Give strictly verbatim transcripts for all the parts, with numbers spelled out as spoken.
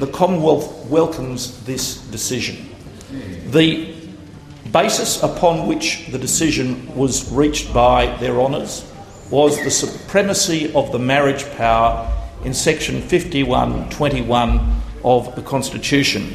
The Commonwealth welcomes this decision. The basis upon which the decision was reached by their honours was the supremacy of the marriage power in section fifty-one twenty-one of the Constitution.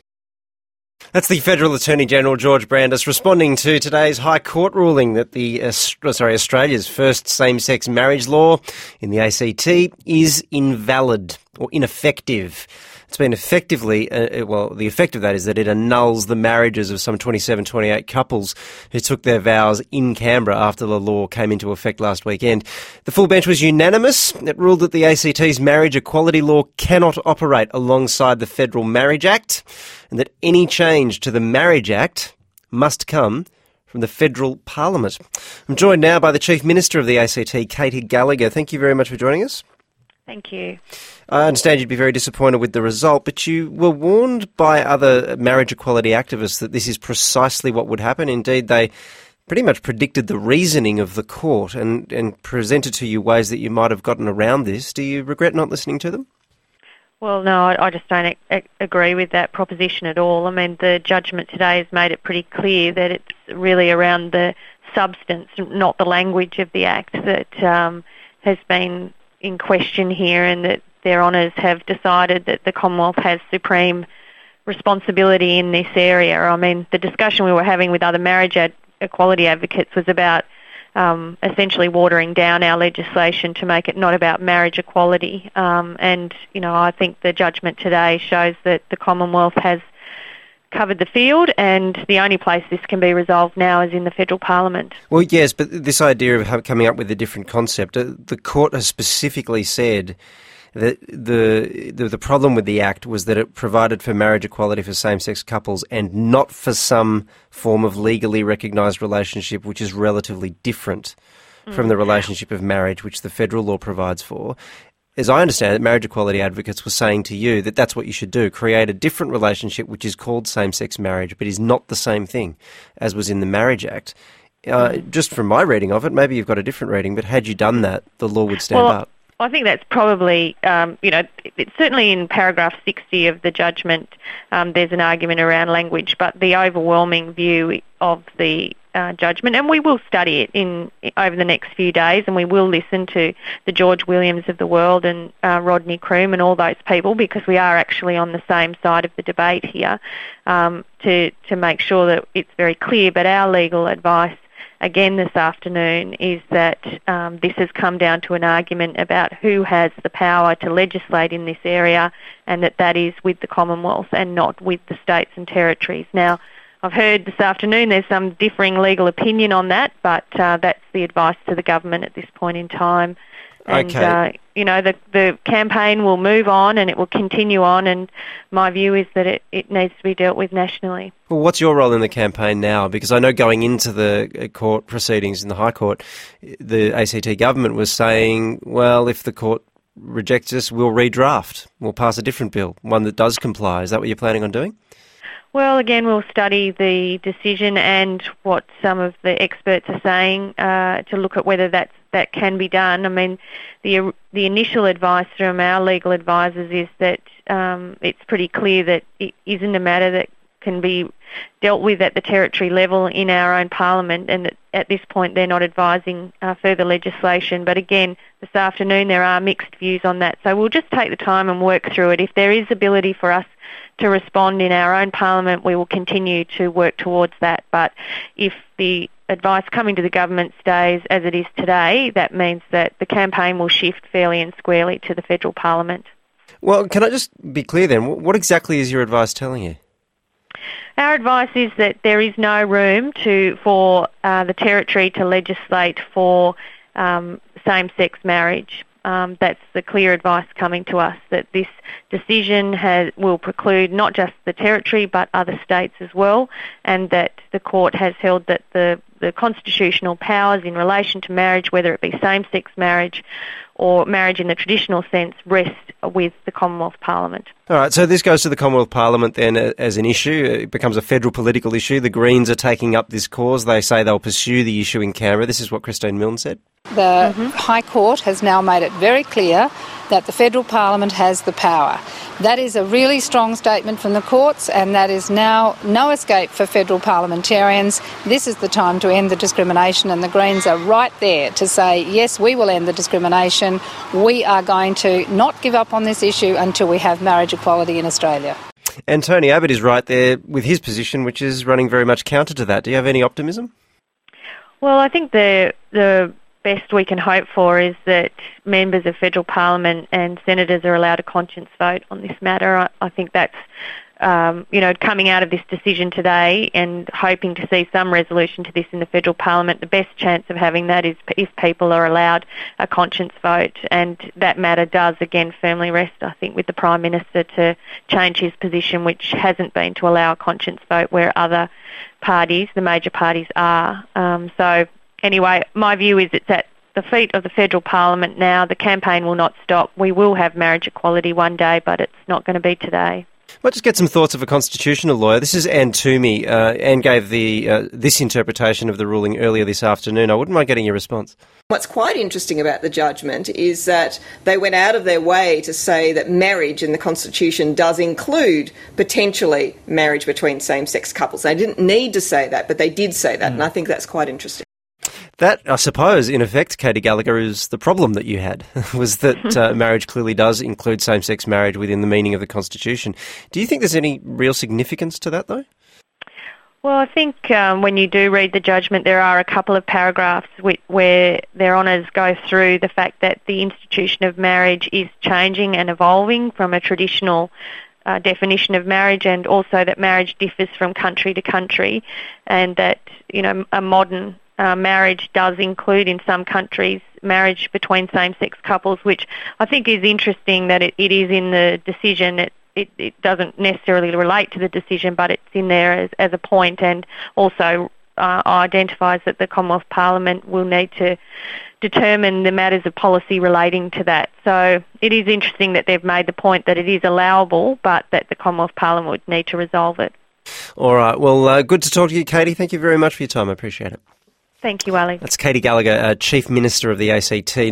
That's the Federal Attorney-General George Brandis responding to today's High Court ruling that the uh, sorry Australia's first same-sex marriage law in the A C T is invalid or ineffective. It's been effectively, uh, well, the effect of that is that it annuls the marriages of some twenty-seven, twenty-eight couples who took their vows in Canberra after the law came into effect last weekend. The full bench was unanimous. It ruled that the A C T's marriage equality law cannot operate alongside the Federal Marriage Act, and that any change to the Marriage Act must come from the Federal Parliament. I'm joined now by the Chief Minister of the A C T, Katy Gallagher. Thank you very much for joining us. Thank you. I understand you'd be very disappointed with the result, but you were warned by other marriage equality activists that this is precisely what would happen. Indeed, they pretty much predicted the reasoning of the court and, and presented to you ways that you might have gotten around this. Do you regret not listening to them? Well, no, I, I just don't a- agree with that proposition at all. I mean, the judgment today has made it pretty clear that it's really around the substance, not the language of the Act, that um, has been in question here, and that their honours have decided that the Commonwealth has supreme responsibility in this area. I mean, the discussion we were having with other marriage ad- equality advocates was about um, essentially watering down our legislation to make it not about marriage equality. Um, and, you know, I think the judgment today shows that the Commonwealth has covered the field, and the only place this can be resolved now is in the Federal Parliament. Well, yes, but this idea of coming up with a different concept, uh, the court has specifically said that the, the the problem with the Act was that it provided for marriage equality for same-sex couples and not for some form of legally recognised relationship which is relatively different mm. from the relationship of marriage which the federal law provides for. As I understand it, marriage equality advocates were saying to you that that's what you should do, create a different relationship which is called same-sex marriage but is not the same thing as was in the Marriage Act. Uh, just from my reading of it, maybe you've got a different reading, but had you done that, the law would stand well, up. I think that's probably, um, you know, it's certainly in paragraph sixty of the judgment, um, there's an argument around language, but the overwhelming view of the uh, judgment, and we will study it in over the next few days, and we will listen to the George Williams of the world and uh, Rodney Croome and all those people, because we are actually on the same side of the debate here, um, to to make sure that it's very clear. But our legal advice again this afternoon is that um, this has come down to an argument about who has the power to legislate in this area, and that that is with the Commonwealth and not with the states and territories. Now, I've heard this afternoon there's some differing legal opinion on that, but uh, that's the advice to the government at this point in time. And, okay. uh, you know, the the campaign will move on and it will continue on, and my view is that it, it needs to be dealt with nationally. Well, what's your role in the campaign now? Because I know going into the court proceedings in the High Court, the A C T government was saying, well, if the court rejects us, we'll redraft. We'll pass a different bill, one that does comply. Is that what you're planning on doing? Well, again, we'll study the decision and what some of the experts are saying uh, to look at whether that's, that can be done. I mean, the the initial advice from our legal advisors is that um, it's pretty clear that it isn't a matter that can be dealt with at the territory level in our own parliament, and that at this point they're not advising uh, further legislation. But again, this afternoon there are mixed views on that. So we'll just take the time and work through it. If there is ability for us to respond in our own parliament, we will continue to work towards that. But if the advice coming to the government stays as it is today, that means that the campaign will shift fairly and squarely to the federal parliament. Well, can I just be clear then? What exactly is your advice telling you? Our advice is that there is no room to for uh, the territory to legislate for um, same-sex marriage. Um, that's the clear advice coming to us, that this decision has, will preclude not just the territory but other states as well, and that the court has held that the the constitutional powers in relation to marriage, whether it be same-sex marriage or marriage in the traditional sense, rest with the Commonwealth Parliament. All right, so this goes to the Commonwealth Parliament then as an issue. It becomes a federal political issue. The Greens are taking up this cause. They say they'll pursue the issue in Canberra. This is what Christine Milne said. The mm-hmm. High Court has now made it very clear that the federal parliament has the power. That is a really strong statement from the courts, and that is now no escape for federal parliamentarians. This is the time to end the discrimination, and the Greens are right there to say, yes, we will end the discrimination. We are going to not give up on this issue until we have marriage equality in Australia. And Tony Abbott is right there with his position, which is running very much counter to that. Do you have any optimism? Well, I think the the best we can hope for is that members of federal parliament and senators are allowed a conscience vote on this matter. I, I think that's, um, you know, coming out of this decision today and hoping to see some resolution to this in the federal parliament, the best chance of having that is if people are allowed a conscience vote, and that matter does again firmly rest, I think, with the Prime Minister to change his position, which hasn't been to allow a conscience vote where other parties, the major parties, are. Um, so Anyway, my view is it's at the feet of the federal parliament now. The campaign will not stop. We will have marriage equality one day, but it's not going to be today. Let's just get some thoughts of a constitutional lawyer. This is Anne Toomey. Uh, Anne gave the uh, this interpretation of the ruling earlier this afternoon. I wouldn't mind getting your response. What's quite interesting about the judgment is that they went out of their way to say that marriage in the Constitution does include potentially marriage between same-sex couples. They didn't need to say that, but they did say that, mm. and I think that's quite interesting. That, I suppose, in effect, Katie Gallagher, is the problem that you had, was that uh, marriage clearly does include same-sex marriage within the meaning of the Constitution. Do you think there's any real significance to that, though? Well, I think um, when you do read the judgment, there are a couple of paragraphs with, where their honours go through the fact that the institution of marriage is changing and evolving from a traditional uh, definition of marriage, and also that marriage differs from country to country, and that, you know, a modern Uh, marriage does include in some countries marriage between same-sex couples, which I think is interesting that it, it is in the decision. It, it, it doesn't necessarily relate to the decision, but it's in there as, as a point, and also uh, identifies that the Commonwealth Parliament will need to determine the matters of policy relating to that. So it is interesting that they've made the point that it is allowable, but that the Commonwealth Parliament would need to resolve it. All right. Well, uh, good to talk to you, Katie. Thank you very much for your time. I appreciate it. Thank you, Ali. That's Katie Gallagher, uh, Chief Minister of the A C T.